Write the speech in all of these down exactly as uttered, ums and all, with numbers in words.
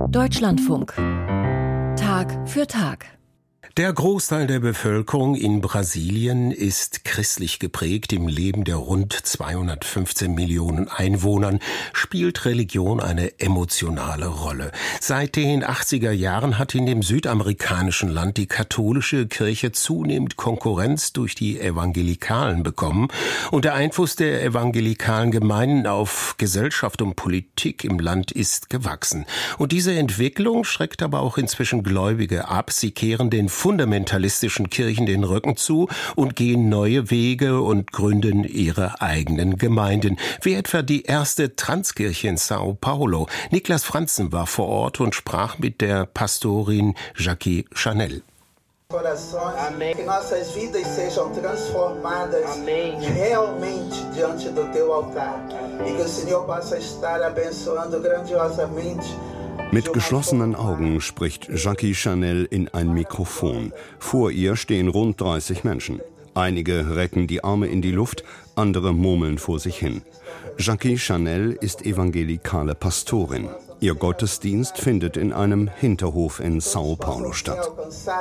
Deutschlandfunk. Tag für Tag. Der Großteil der Bevölkerung in Brasilien ist christlich geprägt. Im Leben der rund zweihundertfünfzehn Millionen Einwohnern spielt Religion eine emotionale Rolle. Seit den achtziger Jahren hat in dem südamerikanischen Land die katholische Kirche zunehmend Konkurrenz durch die Evangelikalen bekommen. Und der Einfluss der evangelikalen Gemeinden auf Gesellschaft und Politik im Land ist gewachsen. Und diese Entwicklung schreckt aber auch inzwischen Gläubige ab. Sie kehren den fundamentalistischen Kirchen den Rücken zu und gehen neue Wege und gründen ihre eigenen Gemeinden, wie etwa die erste Transkirche in Sao Paulo. Niklas Franzen war vor Ort und sprach mit der Pastorin Jackie Chanel. Amém. Que nossas vidas sejam transformadas Amém. Realmente diante do teu altar. E que o Senhor possa estar abençoando grandiosamente. Mit geschlossenen Augen spricht Jackie Chanel in ein Mikrofon. Vor ihr stehen rund dreißig Menschen. Einige recken die Arme in die Luft, andere murmeln vor sich hin. Jackie Chanel ist evangelikale Pastorin. Ihr Gottesdienst findet in einem Hinterhof in Sao Paulo statt.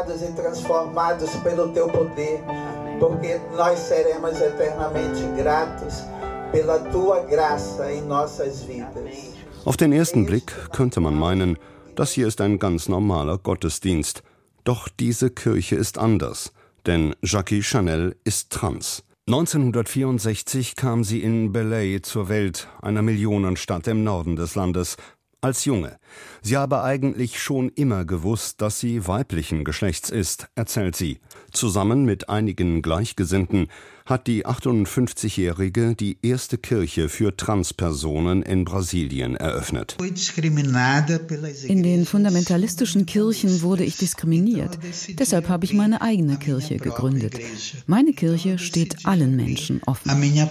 Auf den ersten Blick könnte man meinen, das hier ist ein ganz normaler Gottesdienst. Doch diese Kirche ist anders, denn Jackie Chanel ist trans. neunzehnhundertvierundsechzig kam sie in Belém zur Welt, einer Millionenstadt im Norden des Landes, als Junge. Sie habe eigentlich schon immer gewusst, dass sie weiblichen Geschlechts ist, erzählt sie. Zusammen mit einigen Gleichgesinnten hat die achtundfünfzigjährige die erste Kirche für Transpersonen in Brasilien eröffnet. In den fundamentalistischen Kirchen wurde ich diskriminiert. Deshalb habe ich meine eigene Kirche gegründet. Meine Kirche steht allen Menschen offen.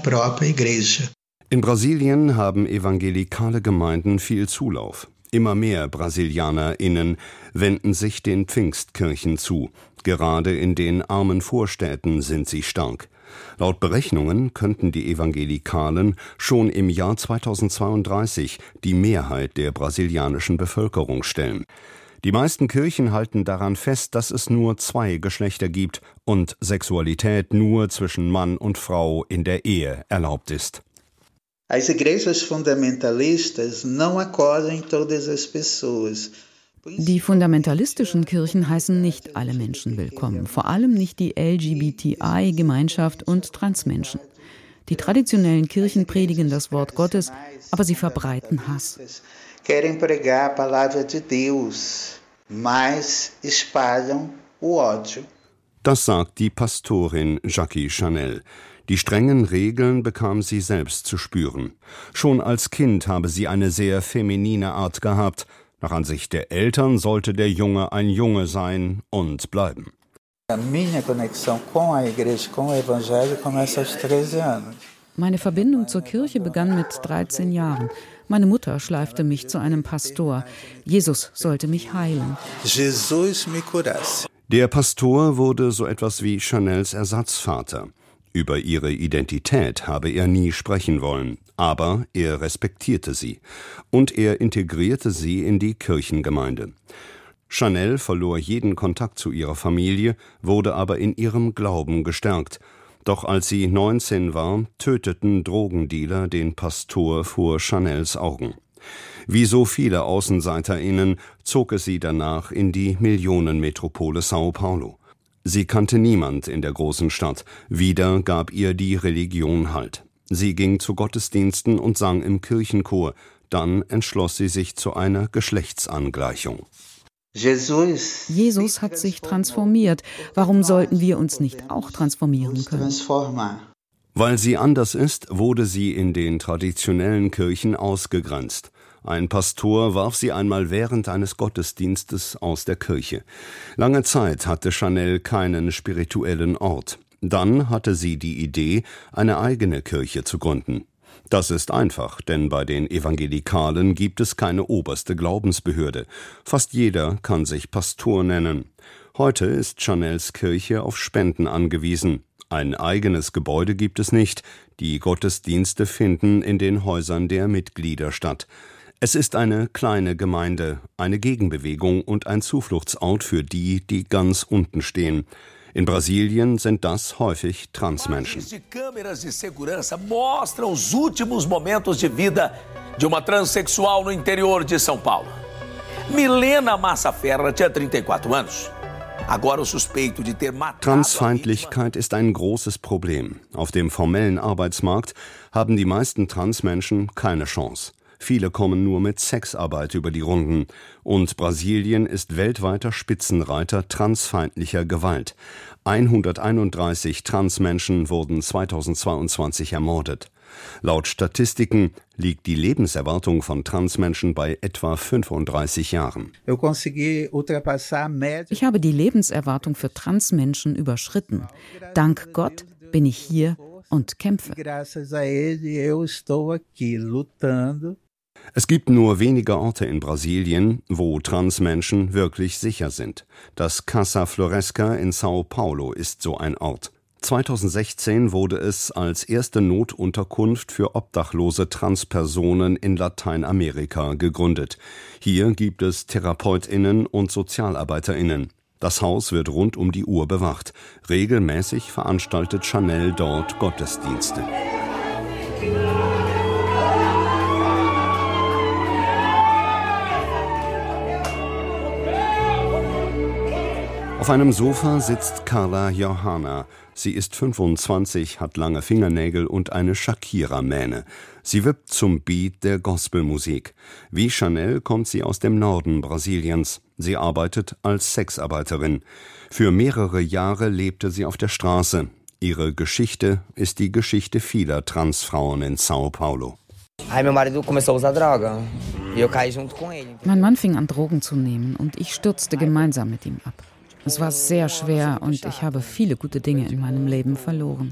In Brasilien haben evangelikale Gemeinden viel Zulauf. Immer mehr BrasilianerInnen wenden sich den Pfingstkirchen zu. Gerade in den armen Vorstädten sind sie stark. Laut Berechnungen könnten die Evangelikalen schon im Jahr zweitausendzweiunddreißig die Mehrheit der brasilianischen Bevölkerung stellen. Die meisten Kirchen halten daran fest, dass es nur zwei Geschlechter gibt und Sexualität nur zwischen Mann und Frau in der Ehe erlaubt ist. As igrejas fundamentalistas não acolhem todas as pessoas. Die fundamentalistischen Kirchen heißen nicht alle Menschen willkommen, vor allem nicht die L G B T I-Gemeinschaft und Transmenschen. Die traditionellen Kirchen predigen das Wort Gottes, aber sie verbreiten Hass. Querem pregar a palavra de Deus, mas espalham o ódio. Das sagt die Pastorin Jackie Chanel. Die strengen Regeln bekam sie selbst zu spüren. Schon als Kind habe sie eine sehr feminine Art gehabt. Nach Ansicht der Eltern sollte der Junge ein Junge sein und bleiben. Meine Verbindung zur Kirche begann mit dreizehn Jahren. Meine Mutter schleifte mich zu einem Pastor. Jesus sollte mich heilen. Jesus me curasse. Der Pastor wurde so etwas wie Chanels Ersatzvater. Über ihre Identität habe er nie sprechen wollen, aber er respektierte sie und er integrierte sie in die Kirchengemeinde. Chanel verlor jeden Kontakt zu ihrer Familie, wurde aber in ihrem Glauben gestärkt. Doch als sie neunzehn war, töteten Drogendealer den Pastor vor Chanels Augen. Wie so viele AußenseiterInnen zog es sie danach in die Millionenmetropole Sao Paulo. Sie kannte niemand in der großen Stadt. Wieder gab ihr die Religion Halt. Sie ging zu Gottesdiensten und sang im Kirchenchor. Dann entschloss sie sich zu einer Geschlechtsangleichung. Jesus hat sich transformiert. Warum sollten wir uns nicht auch transformieren können? Weil sie anders ist, wurde sie in den traditionellen Kirchen ausgegrenzt. Ein Pastor warf sie einmal während eines Gottesdienstes aus der Kirche. Lange Zeit hatte Chanel keinen spirituellen Ort. Dann hatte sie die Idee, eine eigene Kirche zu gründen. Das ist einfach, denn bei den Evangelikalen gibt es keine oberste Glaubensbehörde. Fast jeder kann sich Pastor nennen. Heute ist Chanels Kirche auf Spenden angewiesen. Ein eigenes Gebäude gibt es nicht. Die Gottesdienste finden in den Häusern der Mitglieder statt. Es ist eine kleine Gemeinde, eine Gegenbewegung und ein Zufluchtsort für die, die ganz unten stehen. In Brasilien sind das häufig Transmenschen. Die Câmeras de segurança mostram os últimos momentos de vida de uma transexual no interior de São Paulo. Milena Massaferra tinha trinta e quatro anos. Agora o suspeito de ter matado. Transfeindlichkeit ist ein großes Problem. Auf dem formellen Arbeitsmarkt haben die meisten Transmenschen keine Chance. Viele kommen nur mit Sexarbeit über die Runden. Und Brasilien ist weltweiter Spitzenreiter transfeindlicher Gewalt. hunderteinunddreißig Transmenschen wurden zweitausendzweiundzwanzig ermordet. Laut Statistiken liegt die Lebenserwartung von Transmenschen bei etwa fünfunddreißig Jahren. Ich habe die Lebenserwartung für Transmenschen überschritten. Dank Gott bin ich hier und kämpfe. Es gibt nur wenige Orte in Brasilien, wo Transmenschen wirklich sicher sind. Das Casa Floresca in São Paulo ist so ein Ort. zweitausendsechzehn wurde es als erste Notunterkunft für obdachlose Transpersonen in Lateinamerika gegründet. Hier gibt es TherapeutInnen und SozialarbeiterInnen. Das Haus wird rund um die Uhr bewacht. Regelmäßig veranstaltet Chanel dort Gottesdienste. Auf einem Sofa sitzt Carla Johanna. Sie ist fünfundzwanzig, hat lange Fingernägel und eine Shakira-Mähne. Sie wippt zum Beat der Gospelmusik. Wie Chanel kommt sie aus dem Norden Brasiliens. Sie arbeitet als Sexarbeiterin. Für mehrere Jahre lebte sie auf der Straße. Ihre Geschichte ist die Geschichte vieler Transfrauen in São Paulo. Mein Mann fing an, Drogen zu nehmen und ich stürzte gemeinsam mit ihm ab. Es war sehr schwer und ich habe viele gute Dinge in meinem Leben verloren.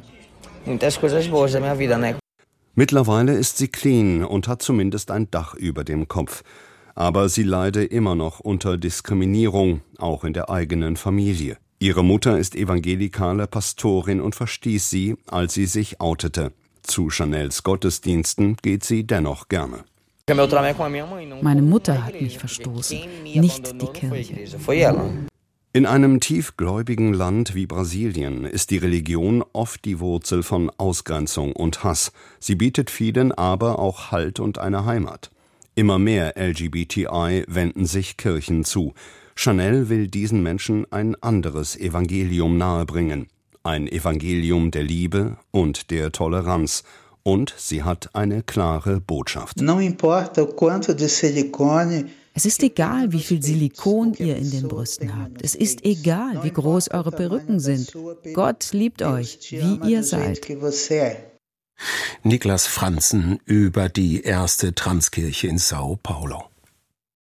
Mittlerweile ist sie clean und hat zumindest ein Dach über dem Kopf. Aber sie leide immer noch unter Diskriminierung, auch in der eigenen Familie. Ihre Mutter ist evangelikale Pastorin und verstieß sie, als sie sich outete. Zu Chanels Gottesdiensten geht sie dennoch gerne. Meine Mutter hat mich verstoßen, nicht die Kirche. In einem tiefgläubigen Land wie Brasilien ist die Religion oft die Wurzel von Ausgrenzung und Hass. Sie bietet vielen aber auch Halt und eine Heimat. Immer mehr L G B T I wenden sich Kirchen zu. Chanel will diesen Menschen ein anderes Evangelium nahebringen. Ein Evangelium der Liebe und der Toleranz. Und sie hat eine klare Botschaft. Não importa o quanto de silicone. Es ist egal, wie viel Silikon ihr in den Brüsten habt. Es ist egal, wie groß eure Perücken sind. Gott liebt euch, wie ihr seid. Niklas Franzen über die erste Transkirche in São Paulo.